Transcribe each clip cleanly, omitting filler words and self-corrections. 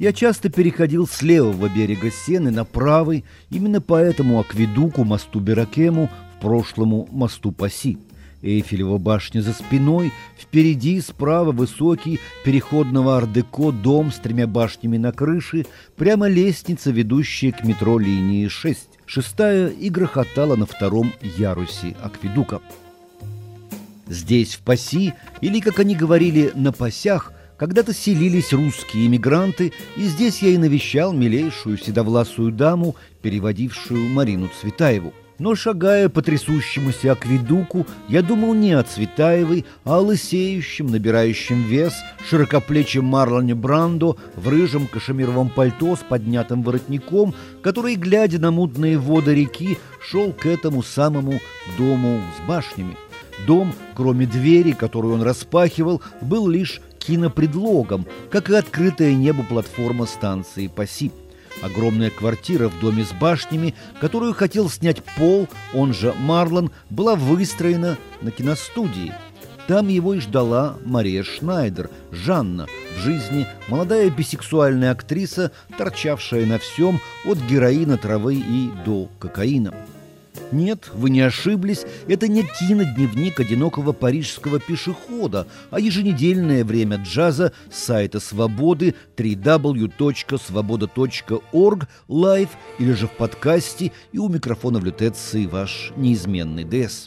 Я часто переходил с левого берега Сены на правый, именно по этому акведуку, мосту Беракему, в прошлому мосту Пасси. Эйфелева башня за спиной, впереди справа высокий переходного ар-деко дом с 3 башнями на крыше, прямо лестница, ведущая к метро линии 6. Шестая и грохотала на 2-м ярусе акведука. Здесь, в Пасси, или, как они говорили, на Пасях, когда-то селились русские эмигранты, и здесь я и навещал милейшую седовласую даму, переводившую Марину Цветаеву. Но, шагая по трясущемуся акведуку, я думал не о Цветаевой, а о лысеющем, набирающем вес, широкоплечем Марлоне Брандо в рыжем кашемировом пальто с поднятым воротником, который, глядя на мутные воды реки, шел к этому самому дому с башнями. Дом, кроме двери, которую он распахивал, был лишь кинопредлогом, как и открытое небо платформа станции Пасси. Огромная квартира в доме с башнями, которую хотел снять Пол, он же Марлон, была выстроена на киностудии. Там его и ждала Мария Шнайдер, Жанна, в жизни молодая бисексуальная актриса, торчавшая на всем, от героина, травы и до кокаина. Нет, вы не ошиблись, это не кинодневник одинокого парижского пешехода, а еженедельное время джаза с сайта Свободы www.svoboda.org live или же в подкасте, и у микрофона в лютеции ваш неизменный ДС.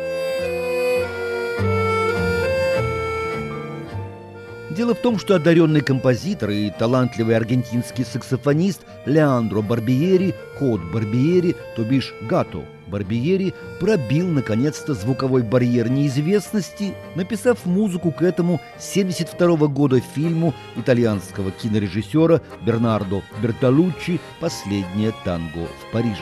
Дело в том, что одаренный композитор и талантливый аргентинский саксофонист Леандро Барбиери, кот Барбиери, то бишь Гато Барбиери, пробил наконец-то звуковой барьер неизвестности, написав музыку к этому 1972 года фильму итальянского кинорежиссера Бернардо Бертолуччи «Последнее танго в Париже».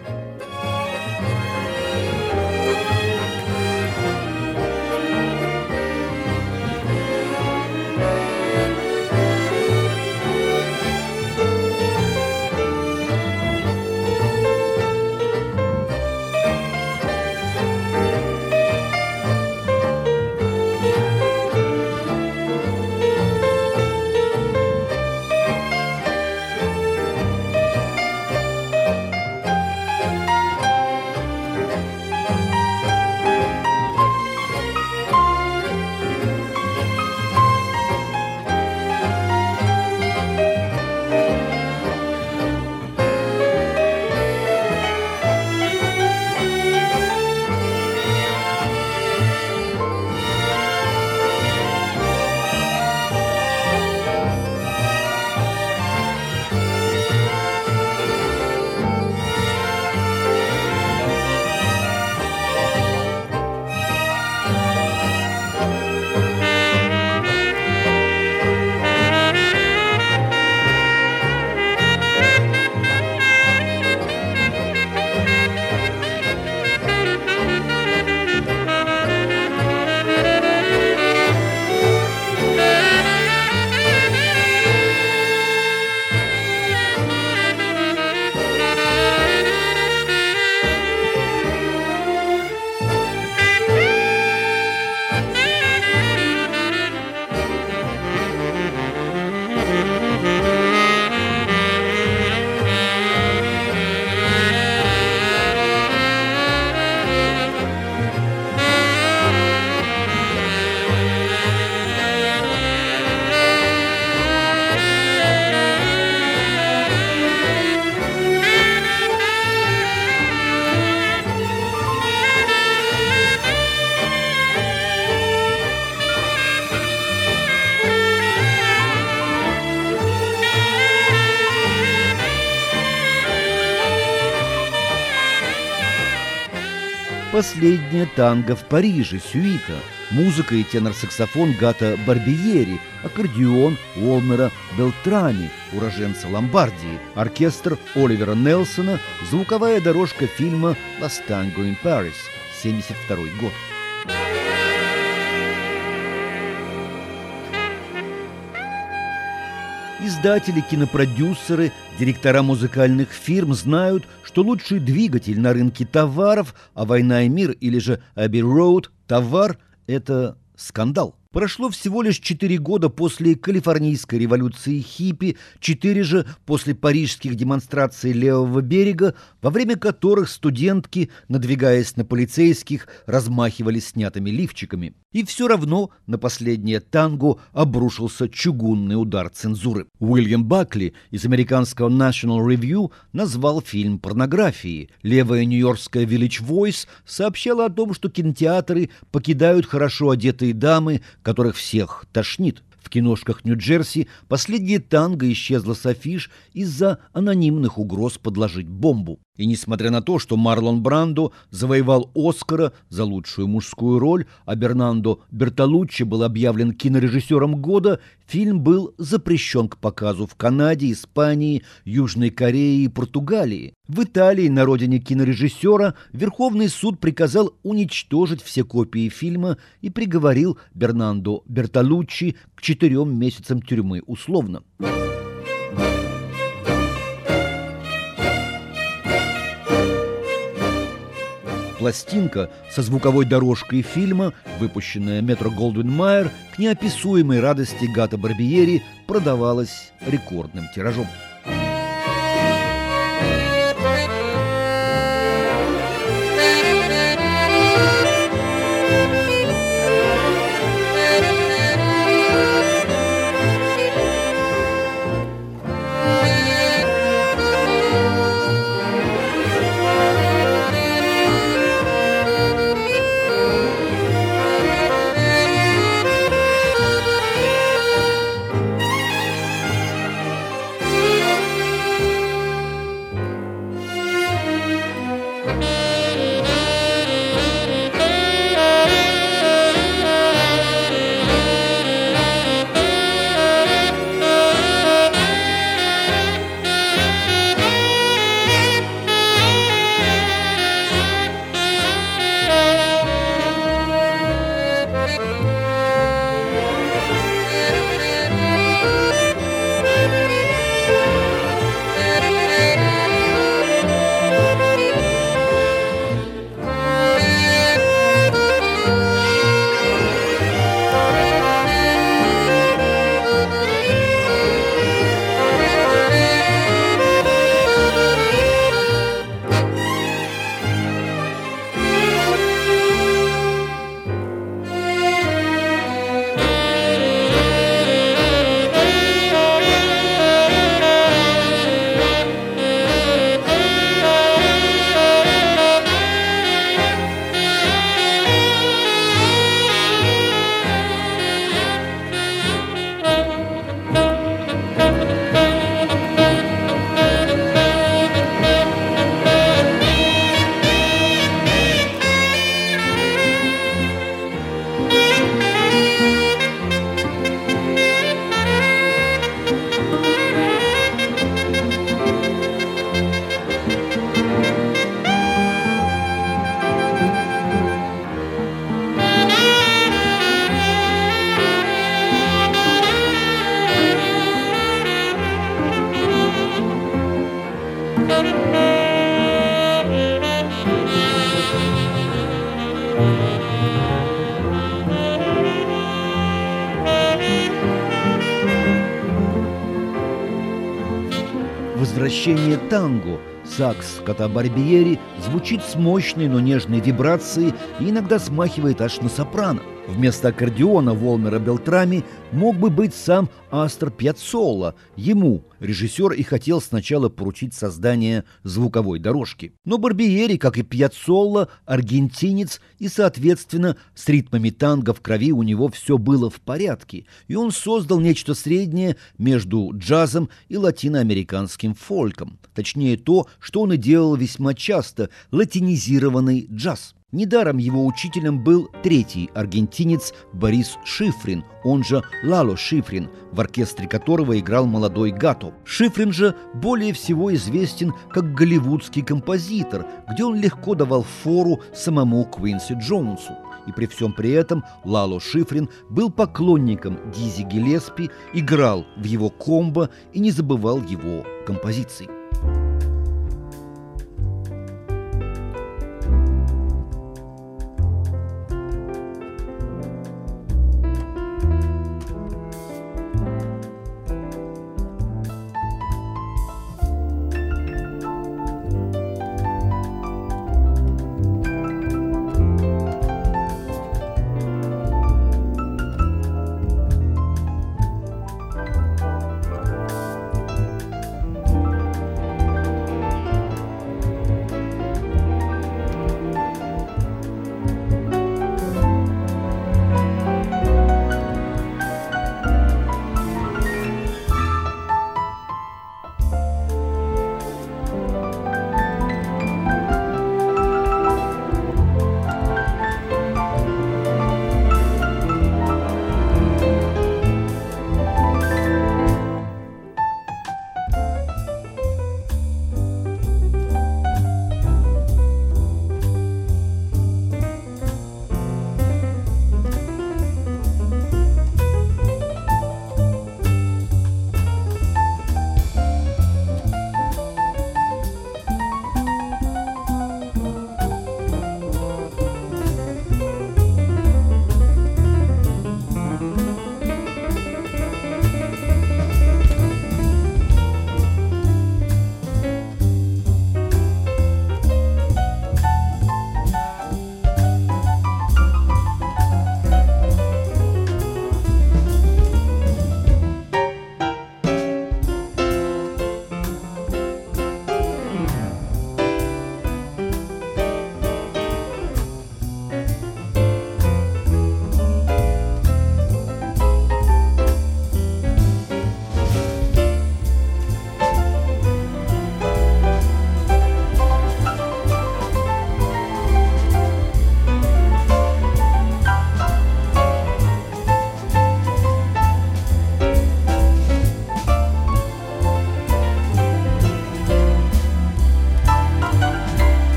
«Последнее танго в Париже», сюита, музыка и тенор-саксофон Гато Барбиери, аккордеон Уолмера Белтрами, уроженца Ломбардии, оркестр Оливера Нельсона, звуковая дорожка фильма «Last Tango in Paris», 1972 год. Издатели, кинопродюсеры, директора музыкальных фирм знают, что лучший двигатель на рынке товаров, а «Война и мир» или же «Abbey Road» товар – это скандал. Прошло всего лишь 4 года после калифорнийской революции хиппи, 4 же после парижских демонстраций левого берега, во время которых студентки, надвигаясь на полицейских, размахивали снятыми лифчиками. И все равно на последнее танго обрушился чугунный удар цензуры. Уильям Бакли из американского National Review назвал фильм порнографией. Левая нью-йоркская Village Voice сообщала о том, что кинотеатры покидают хорошо одетые дамы, которых всех тошнит. В киношках Нью-Джерси последнее танго исчезло с афиш из-за анонимных угроз подложить бомбу. И несмотря на то, что Марлон Брандо завоевал Оскара за лучшую мужскую роль, а Бернандо Бертолуччи был объявлен кинорежиссером года, фильм был запрещен к показу в Канаде, Испании, Южной Корее и Португалии. В Италии, на родине кинорежиссера, Верховный суд приказал уничтожить все копии фильма и приговорил Бернандо Бертолуччи к 4 месяцам тюрьмы условно. Пластинка со звуковой дорожкой фильма, выпущенная Метро-Голдвин-Майер, к неописуемой радости Гато Барбиери продавалась рекордным тиражом. Возвращение танго сакс Гато Барбиери звучит с мощной, но нежной вибрацией и иногда смахивает аж на сопрано. Вместо аккордеона Волмера Белтрами мог бы быть сам Астор Пьяццолла. Ему режиссер и хотел сначала поручить создание звуковой дорожки. Но Барбиери, как и Пьяццолла, аргентинец, и, соответственно, с ритмами танго в крови у него все было в порядке, и он создал нечто среднее между джазом и латиноамериканским фолком. Точнее, то, что он и делал весьма часто – латинизированный джаз. Недаром его учителем был третий аргентинец Борис Шифрин, он же Лало Шифрин, в оркестре которого играл молодой Гато. Шифрин же более всего известен как голливудский композитор, где он легко давал фору самому Квинси Джонсу. И при всем при этом Лало Шифрин был поклонником Дизи Гиллеспи, играл в его комбо и не забывал его композиций.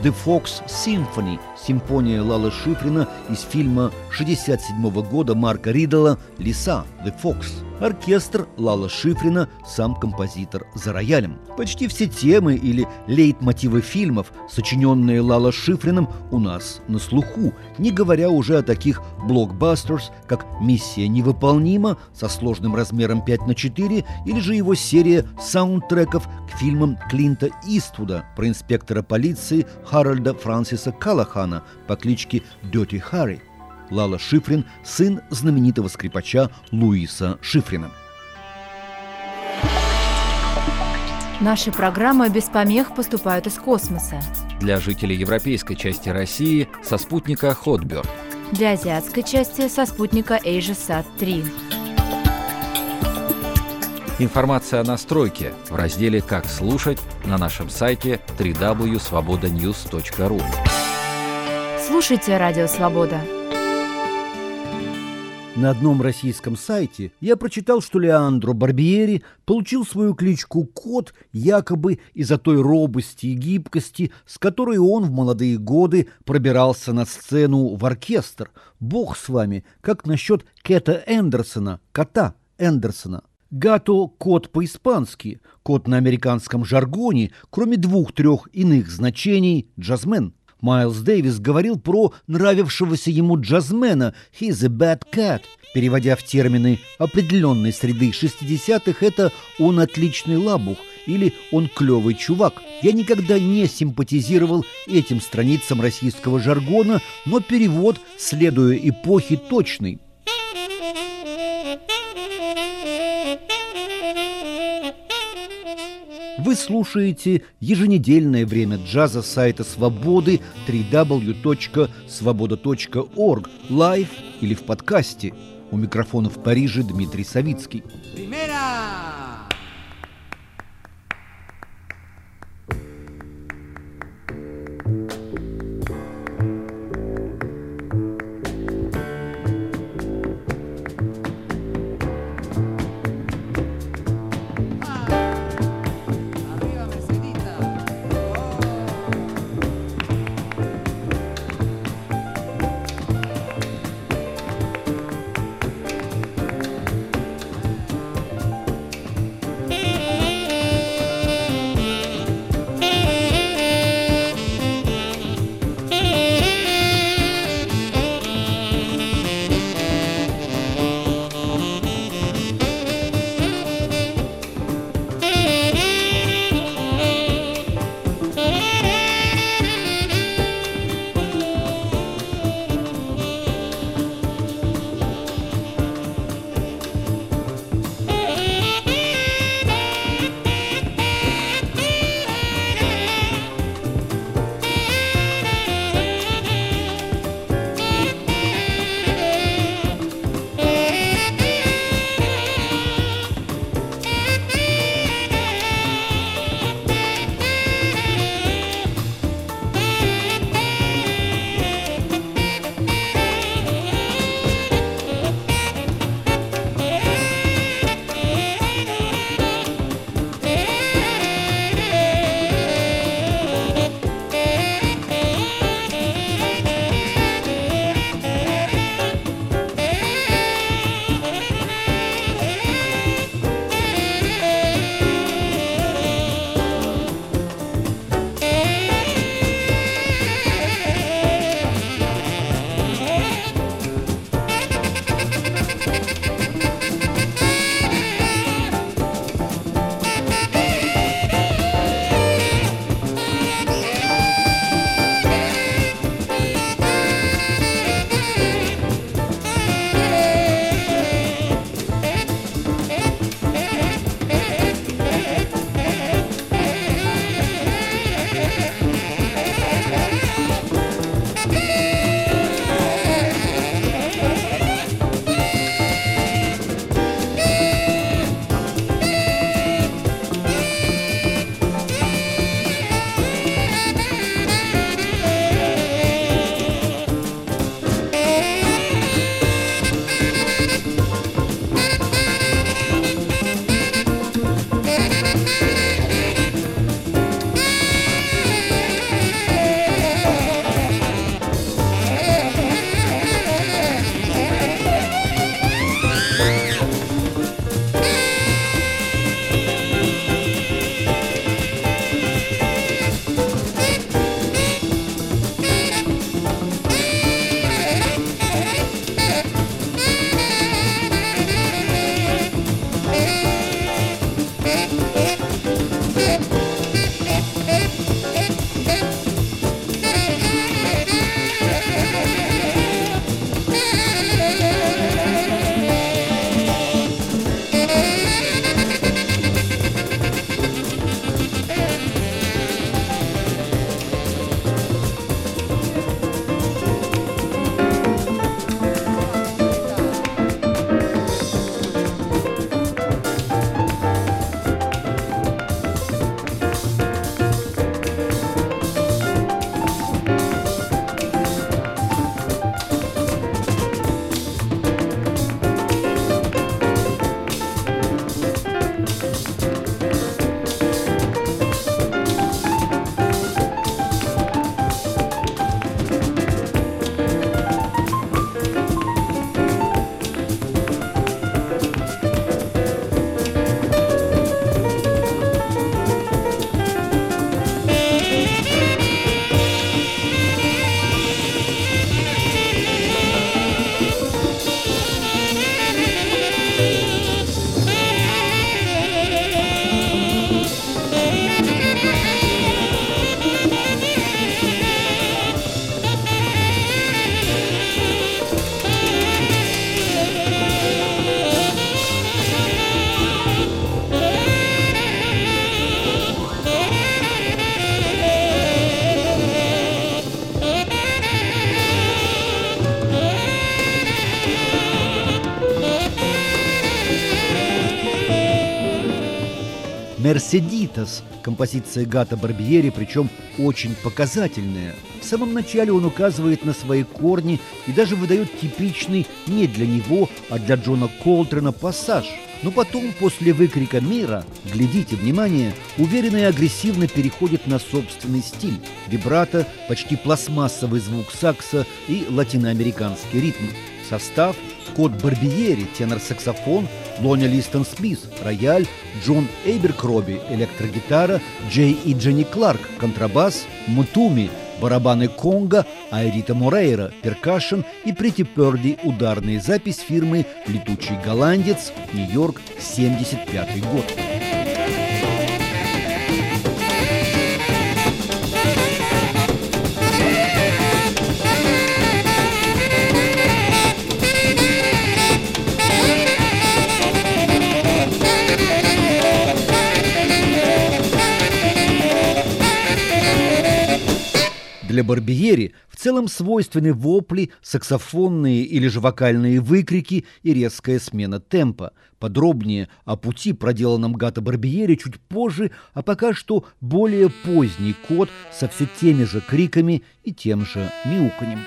«The Fox Symphony» – симфония Лалы Шифрина из фильма 1967 года Марка Риддела «Лиса» – «The Fox». Оркестр Лала Шифрина, сам композитор за роялем. Почти все темы или лейтмотивы фильмов, сочиненные Лала Шифриным, у нас на слуху, не говоря уже о таких блокбастерс, как «Миссия невыполнима» со сложным размером 5:4 или же его серия саундтреков к фильмам Клинта Иствуда про инспектора полиции Харальда Франсиса Каллахана по кличке Дёрти Харри. Лала Шифрин – сын знаменитого скрипача Луиса Шифрина. Наши программы без помех поступают из космоса. Для жителей европейской части России со спутника Hotbird. Для азиатской части со спутника AsiaSat-3. Информация о настройке в разделе «Как слушать» на нашем сайте www.svobodanews.ru. Слушайте Радио Свобода. На одном российском сайте я прочитал, что Леандро Барбиери получил свою кличку «Кот» якобы из-за той робости и гибкости, с которой он в молодые годы пробирался на сцену в оркестр. Бог с вами, как насчет Кэта Эндерсона, кота Эндерсона? Гато – кот по-испански, кот на американском жаргоне, кроме 2-3 иных значений – джазмен. Майлз Дэвис говорил про нравившегося ему джазмена «He's a bad cat». Переводя в термины определенной среды 60-х, это «он отличный лабух» или «он клевый чувак». Я никогда не симпатизировал этим страницам российского жаргона, но перевод, следуя эпохе, точный. Вы слушаете еженедельное время джаза сайта Свободы www.svoboda.org лайв или в подкасте. У микрофона в Париже Дмитрий Савицкий. «Мерседитас» – композиция Гато Барбьери, причем очень показательная. В самом начале он указывает на свои корни и даже выдает типичный не для него, а для Джона Колтрена пассаж. Но потом, после выкрика мира, глядите, внимание, уверенно и агрессивно переходит на собственный стиль. Вибрато, почти пластмассовый звук сакса и латиноамериканский ритм. Состав: Кот Барбьери, тенор-саксофон, Лоня Листон Смит, рояль, Джон Эйберкроби, электрогитара, Джей и Дженни Кларк, контрабас, Мутуми, барабаны конго, Айрита Морейра, перкашн и Прити Перди, ударная запись фирмы «Летучий голландец», Нью-Йорк, 1975 год. Для Барбьери в целом свойственны вопли, саксофонные или же вокальные выкрики и резкая смена темпа. Подробнее о пути, проделанном Гато Барбьери, чуть позже, а пока что более поздний кот со все теми же криками и тем же мяуканьем.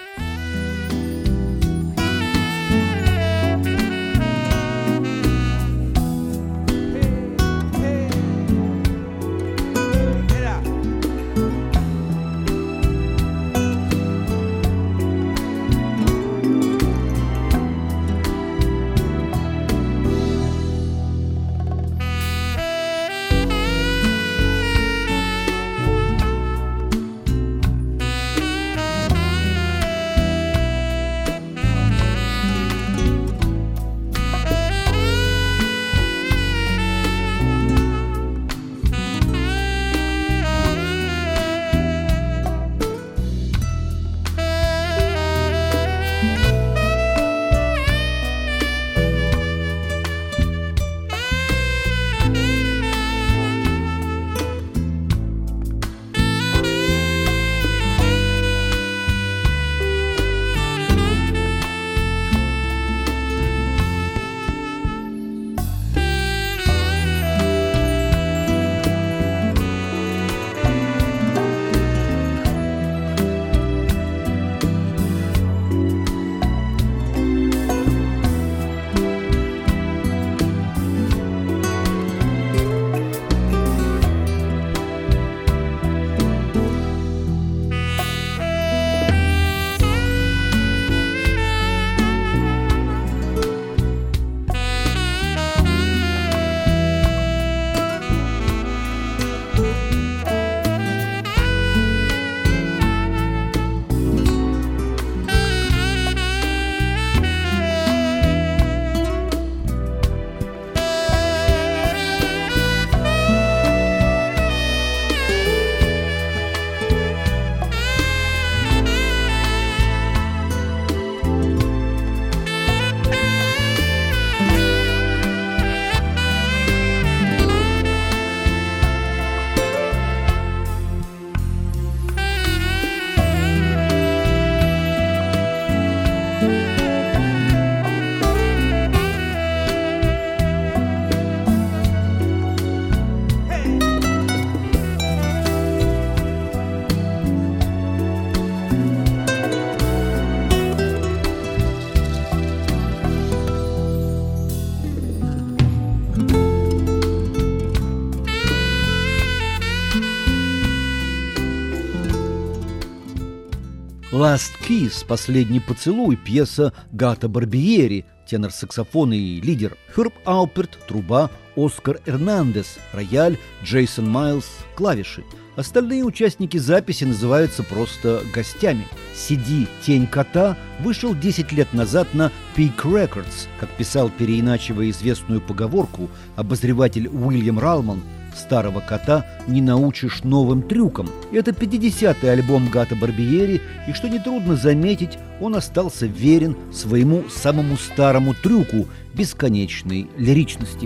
«Last Kiss» – «Последний поцелуй», пьеса Гато Барбиери, тенор-саксофон и лидер, Херб Алперт – труба, Оскар Эрнандес – рояль, Джейсон Майлз – клавиши. Остальные участники записи называются просто гостями. CD «Тень кота» вышел 10 лет назад на Peak Records. Как писал, переиначивая известную поговорку, обозреватель Уильям Ралман: «Старого кота не научишь новым трюкам». Это 50-й альбом Гато Барбиери, и, что нетрудно заметить, он остался верен своему самому старому трюку – бесконечной лиричности.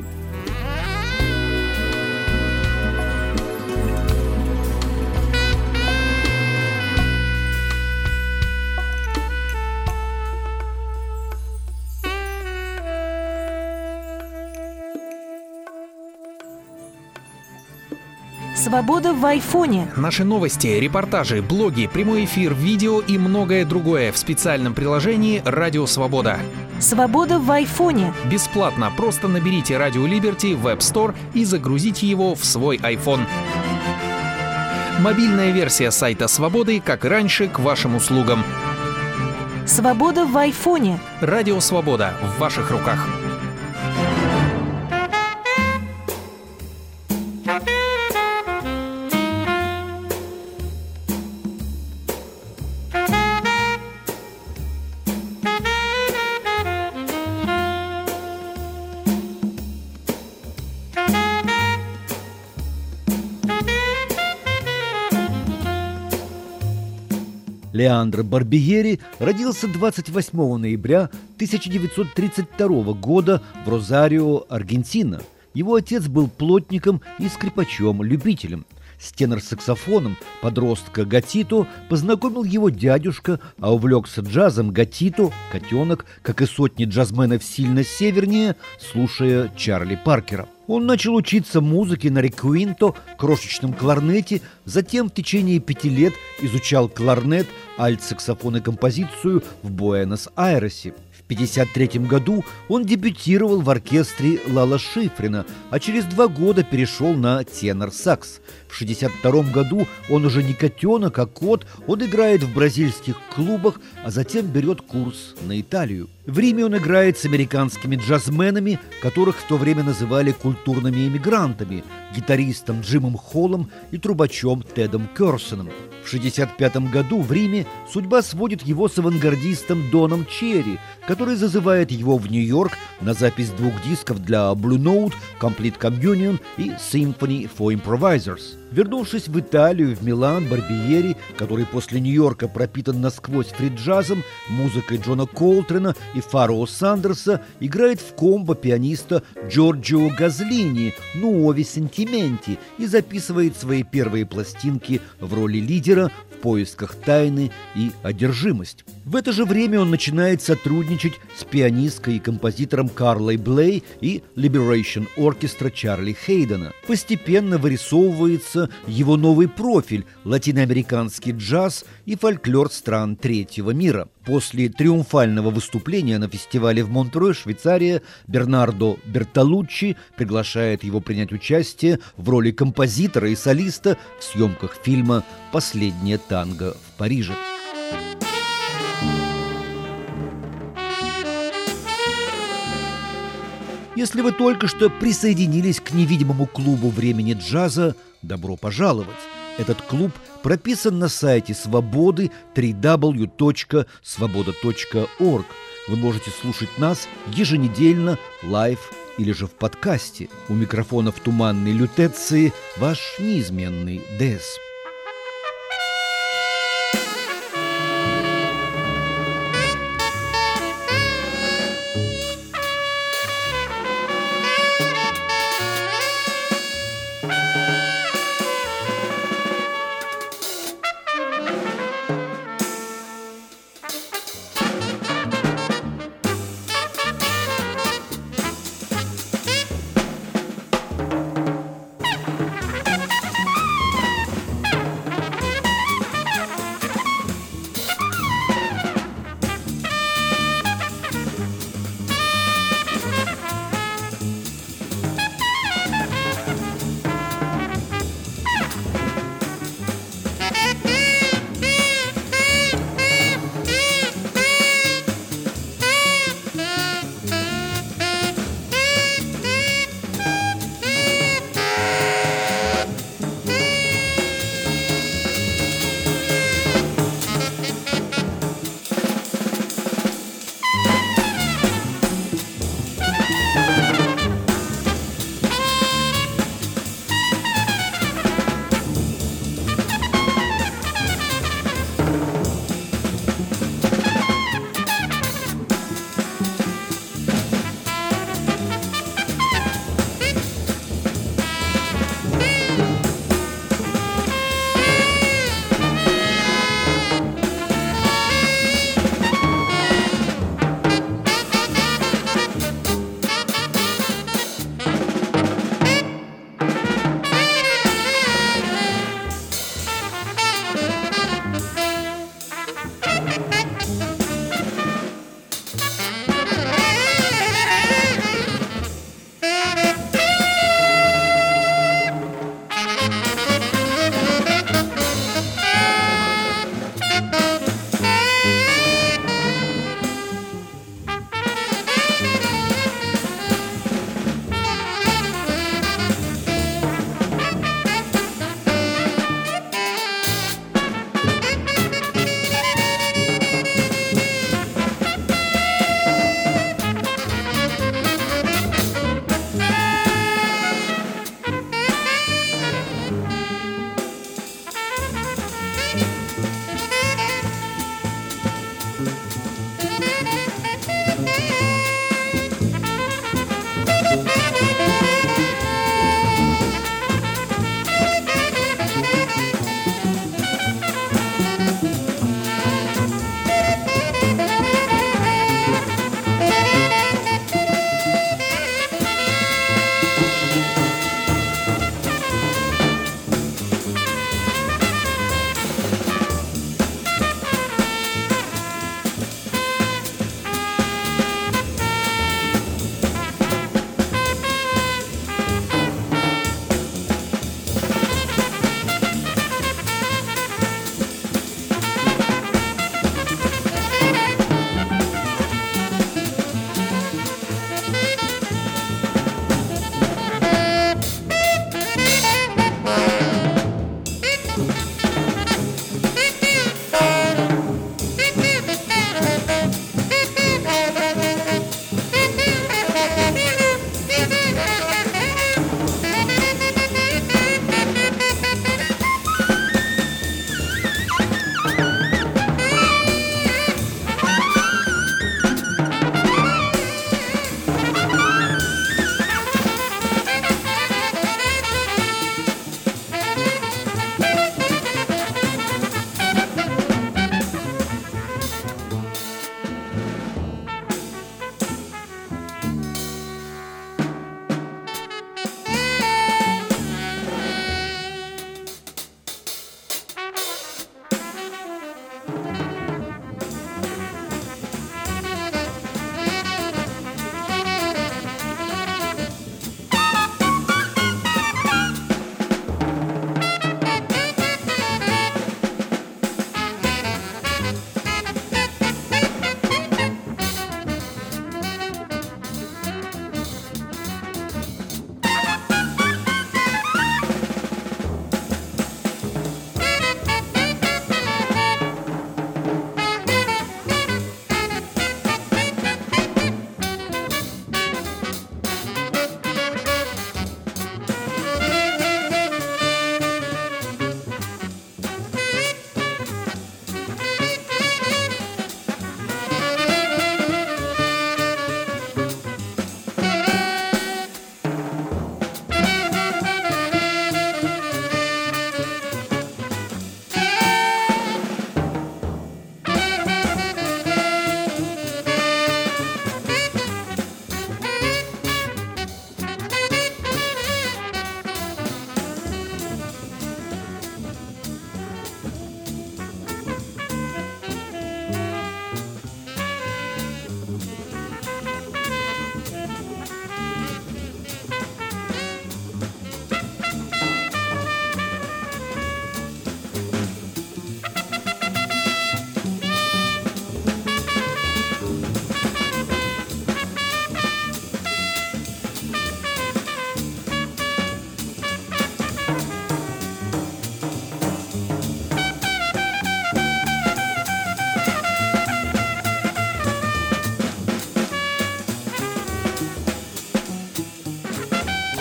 Свобода в айфоне. Наши новости, репортажи, блоги, прямой эфир, видео и многое другое в специальном приложении «Радио Свобода». Свобода в айфоне. Бесплатно, просто наберите «Радио Либерти» в App Store и загрузите его в свой iPhone. Мобильная версия сайта Свободы, как и раньше, к вашим услугам. Свобода в айфоне. «Радио Свобода» в ваших руках. Леандро Барбиери родился 28 ноября 1932 года в Розарио, Аргентина. Его отец был плотником и скрипачом-любителем. С тенор-саксофоном подростка Гатито познакомил его дядюшка, а увлекся джазом Гатито, котенок, как и сотни джазменов сильно севернее, слушая Чарли Паркера. Он начал учиться музыке на рекуинто, крошечном кларнете, затем в течение 5 лет изучал кларнет, альт-саксофон и композицию в Буэнос-Айресе. В 1953 году он дебютировал в оркестре Лала Шифрина, а через 2 года перешел на тенор-сакс. В 1962 году он уже не котенок, а кот, он играет в бразильских клубах, а затем берет курс на Италию. В Риме он играет с американскими джазменами, которых в то время называли культурными эмигрантами, гитаристом Джимом Холлом и трубачом Тедом Керсоном. В 1965 году в Риме судьба сводит его с авангардистом Доном Черри, который зазывает его в Нью-Йорк на запись 2 дисков для Blue Note, Complete Communion и Symphony for Improvisers. Вернувшись в Италию, в Милан, Барбиери, который после Нью-Йорка пропитан насквозь фри-джазом, музыкой Джона Колтрена и Фароу Сандерса, играет в комбо пианиста Джорджио Газлини «Nuovi Sentimenti» и записывает свои первые пластинки в роли лидера в поисках тайны и одержимость. В это же время он начинает сотрудничать с пианисткой и композитором Карлой Блей и Liberation Orchestra Чарли Хейдена. Постепенно вырисовывается его новый профиль – латиноамериканский джаз и фольклор стран третьего мира. После триумфального выступления на фестивале в Монтре, Швейцария, Бернардо Бертолуччи приглашает его принять участие в роли композитора и солиста в съемках фильма «Последнее танго в Париже». Если вы только что присоединились к невидимому клубу времени джаза, добро пожаловать! Этот клуб прописан на сайте Свободы www.svoboda.org. Вы можете слушать нас еженедельно, лайв или же в подкасте. У микрофона в туманной лютеции ваш неизменный ДС.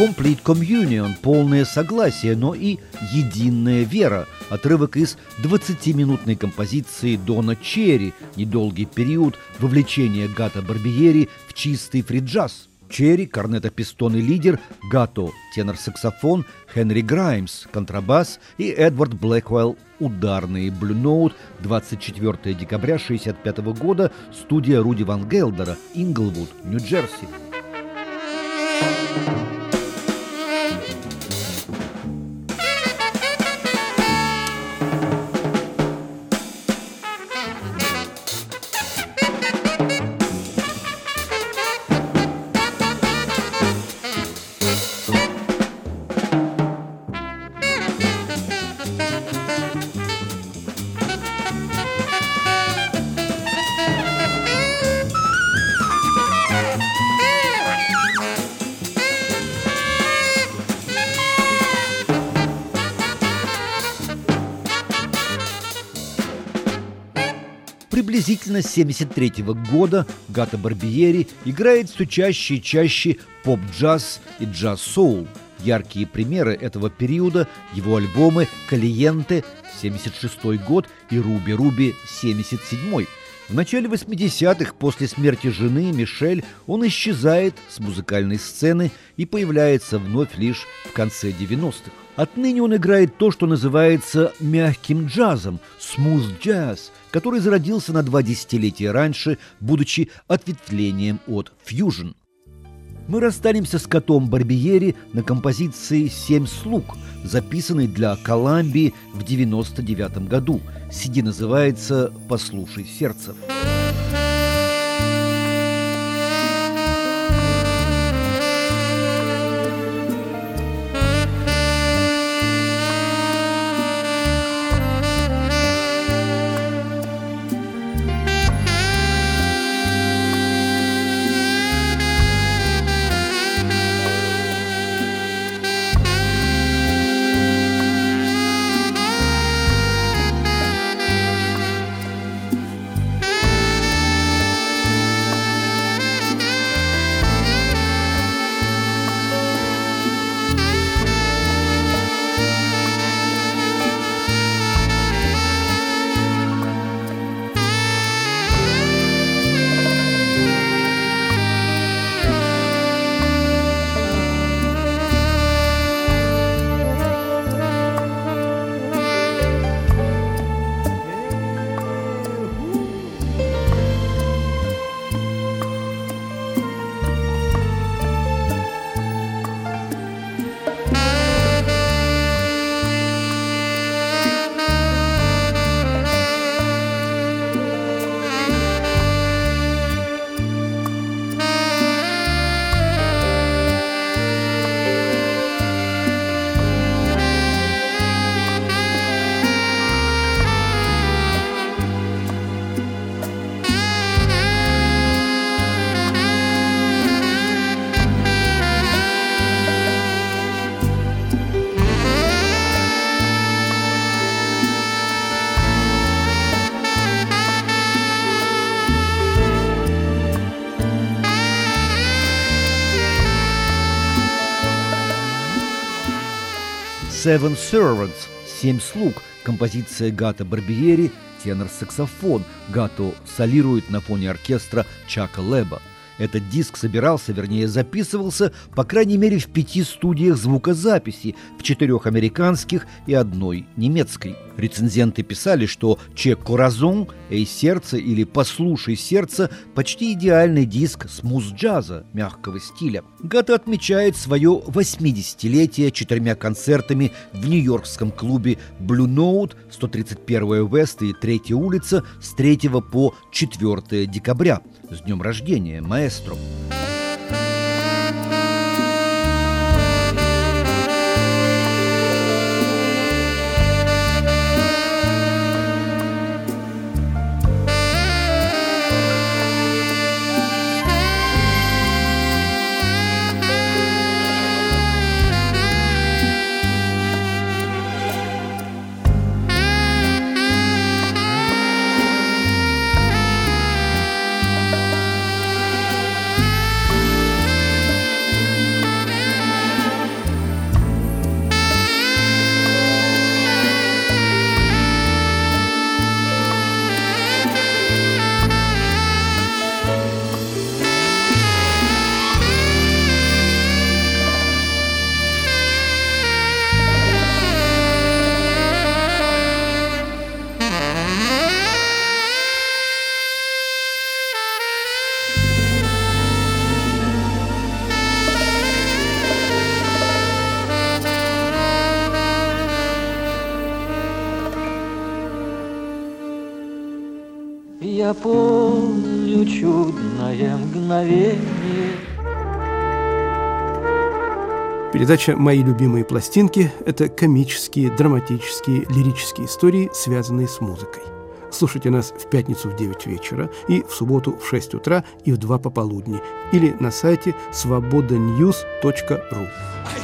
Complete Communion, полное согласие, но и единая вера. Отрывок из 20-минутной композиции Дона Черри, недолгий период вовлечения Гато Барбиери в чистый фри-джаз. Черри, корнето-пистон и лидер, Гато, тенор-саксофон, Хенри Граймс, контрабас и Эдвард Блэквелл, ударные. Blue Note, 24 декабря 1965 года, студия Руди Ван Гелдера, Инглвуд, Нью-Джерси. Приблизительно с 1973 года Гато Барбиери играет все чаще и чаще поп-джаз и джаз-соул. Яркие примеры этого периода – его альбомы «Калиенте» 1976 год и «Руби-Руби» 1977. В начале 80-х, после смерти жены Мишель, он исчезает с музыкальной сцены и появляется вновь лишь в конце 90-х. Отныне он играет то, что называется мягким джазом, smooth jazz, который зародился на 2 десятилетия раньше, будучи ответвлением от фьюжн. Мы расстанемся с Готом Барбиери на композиции «Семь слуг», записанной для Коламбии в 1999 году. CD называется «Послушай сердце». «Seven Servants» – «Семь слуг», композиция Гато Барбиери, тенор-саксофон. Гато солирует на фоне оркестра Чака Леба. Этот диск собирался, вернее записывался, по крайней мере, в 5 студиях звукозаписи, в 4 американских и 1 немецкой. Рецензенты писали, что «Че Коразон», «Эй, сердце» или «Послушай сердце» – почти идеальный диск смуз-джаза, мягкого стиля. Гато отмечает свое 80-летие 4 концертами в нью-йоркском клубе Blue Note, 131 Вест и 3 улица с 3 по 4 декабря. С днем рождения, маэстро! Я помню чудное мгновение. Передача «Мои любимые пластинки» – это комические, драматические, лирические истории, связанные с музыкой. Слушайте нас в пятницу в 9 вечера и в субботу в 6 утра и в 2 пополудни или на сайте svobodanews.ru.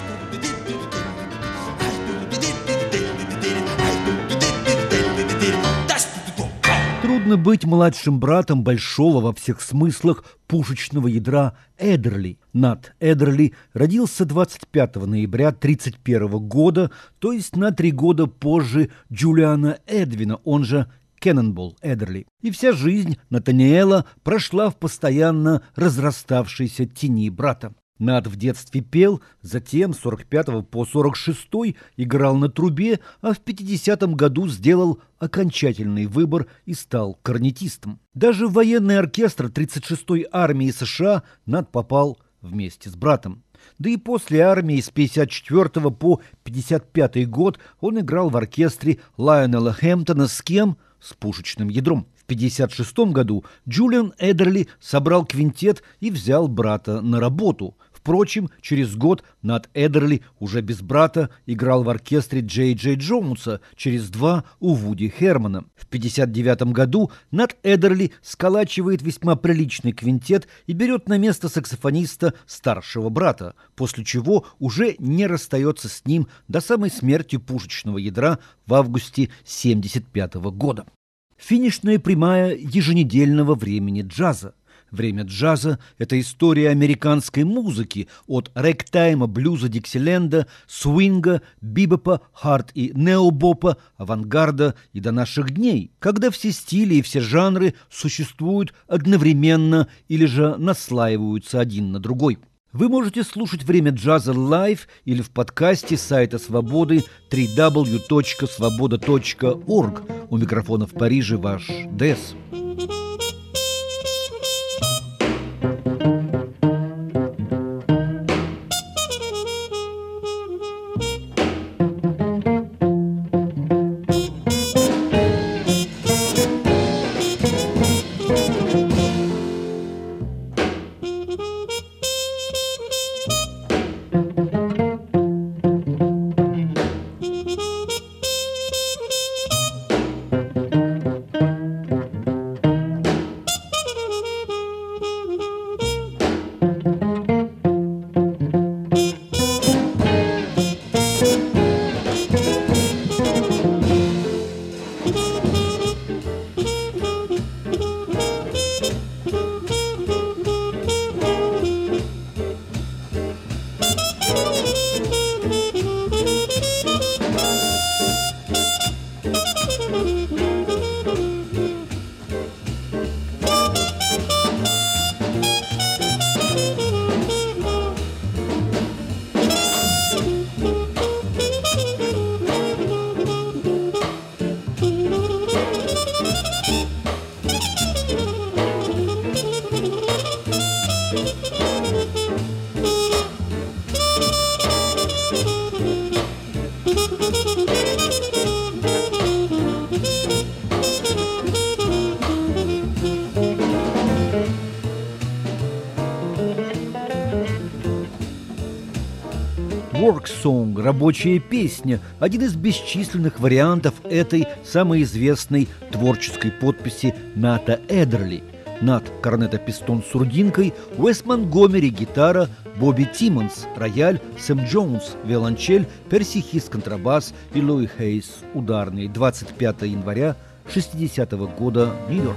Трудно быть младшим братом большого во всех смыслах пушечного ядра Эддерли. Нат Эддерли родился 25 ноября 1931 года, то есть на 3 года позже Джулиана Эдвина, он же Кеннонболл Эддерли. И вся жизнь Натаниэла прошла в постоянно разраставшейся тени брата. Нат в детстве пел, затем с 45 по 46 играл на трубе, а в 50-м году сделал окончательный выбор и стал корнетистом. Даже в военный оркестр 36-й армии США Нат попал вместе с братом. Да и после армии с 54 по 55 год он играл в оркестре Лайонела Хэмптона с кем? С пушечным ядром. В 56 году Джулиан Эддерли собрал квинтет и взял брата на работу. Впрочем, через год Нат Эддерли уже без брата играл в оркестре Джей Джей Джонса, через 2 у Вуди Хермана. В 59 году Нат Эддерли сколачивает весьма приличный квинтет и берет на место саксофониста старшего брата, после чего уже не расстается с ним до самой смерти пушечного ядра в августе 1975 года. Финишная прямая еженедельного времени джаза. Время джаза – это история американской музыки от рэгтайма, блюза, диксиленда, свинга, бибопа, хард и необопа, авангарда и до наших дней, когда все стили и все жанры существуют одновременно или же наслаиваются один на другой. Вы можете слушать «Время джаза» лайв или в подкасте сайта «Свободы» www.svoboda.org. У микрофона в Париже ваш ДЭС. Work-song, рабочая песня – один из бесчисленных вариантов этой самой известной творческой подписи Ната Эддерли. Нат – корнето-пистон с сурдинкой, Уэс Монгомери – гитара, Бобби Тиммонс – рояль, Сэм Джонс – виолончель, Перси Хис – контрабас и Луи Хейс – ударный. 25 января 60-го года, Нью-Йорк.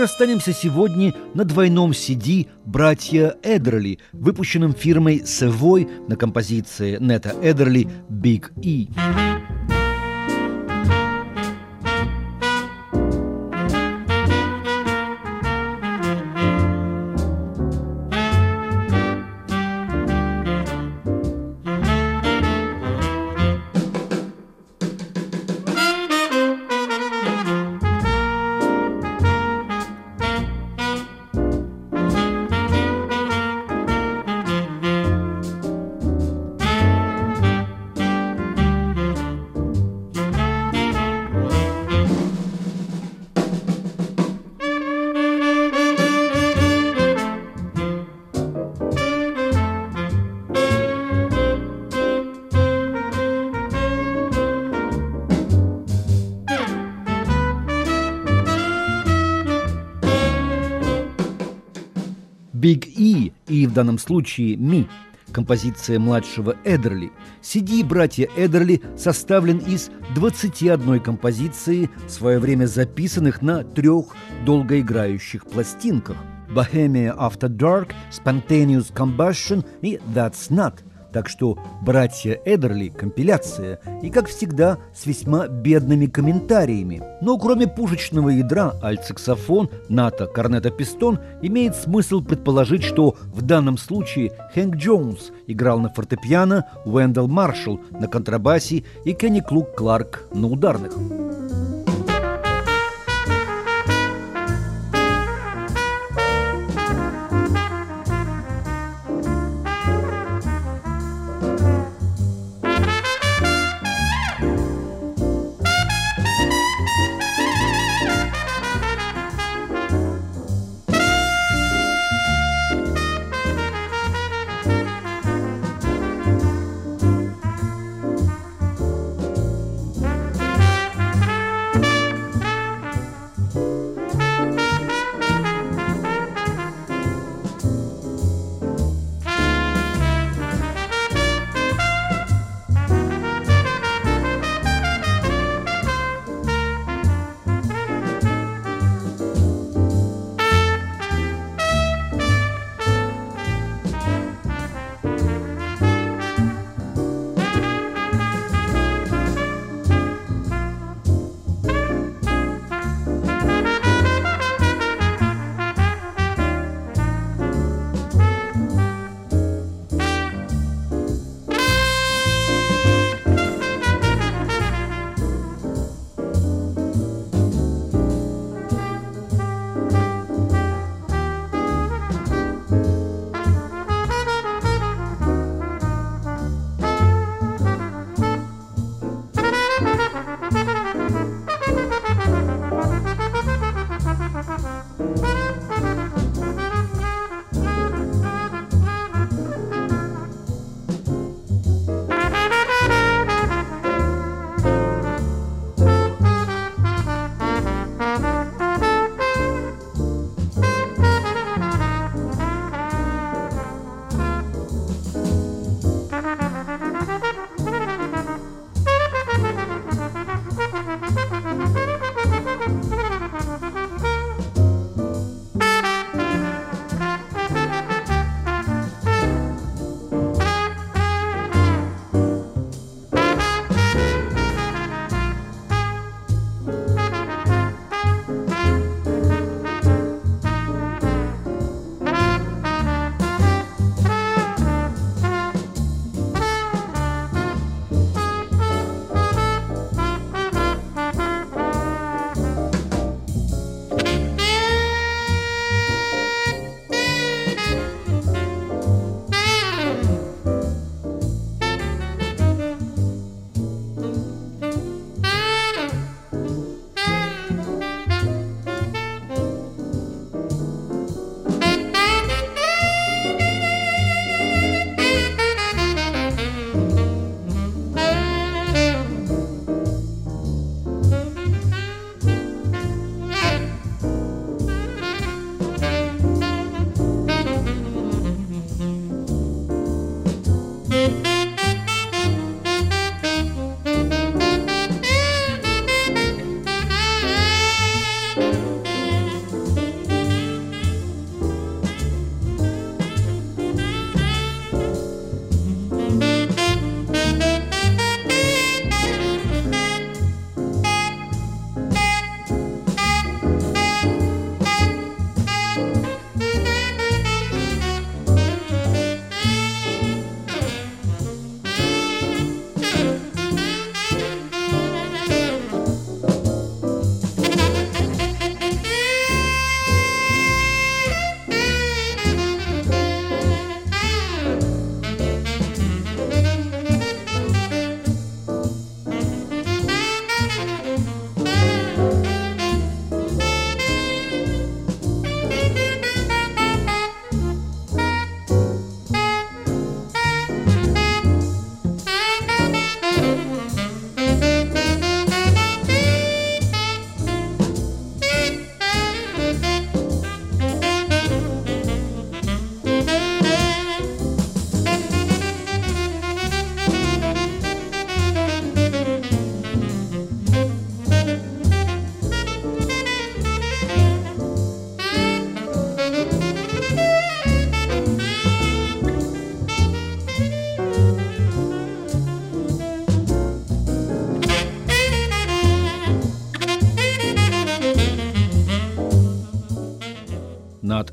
расстанемся сегодня на двойном CD «Братья Эдерли», выпущенном фирмой Savoy на композиции Нета Эдерли «Big E». Big E и в данном случае Me, композиция младшего Эдерли. CD «Братья Эдерли» составлен из 21 композиции, в свое время записанных на 3 долгоиграющих пластинках: Bohemia After Dark, Spontaneous Combustion и That's Not. Так что «Братья Эдерли» — компиляция, и, как всегда, с весьма бедными комментариями. Но кроме пушечного ядра альт-саксофон, ната, корнета, пистон, имеет смысл предположить, что в данном случае Хэнк Джонс играл на фортепиано, Уэндell Маршалл на контрабасе и Кенни Клук Кларк на ударных.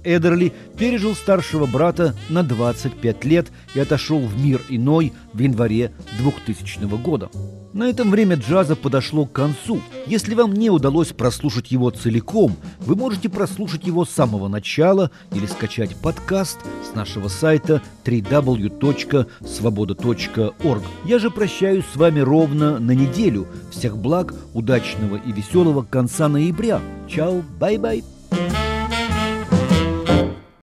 Эдерли пережил старшего брата на 25 лет и отошел в мир иной в январе 2000 года. На этом время джаза подошло к концу. Если вам не удалось прослушать его целиком, вы можете прослушать его с самого начала или скачать подкаст с нашего сайта www.svoboda.org. Я же прощаюсь с вами ровно на неделю. Всех благ, удачного и веселого конца ноября. Чао, бай-бай.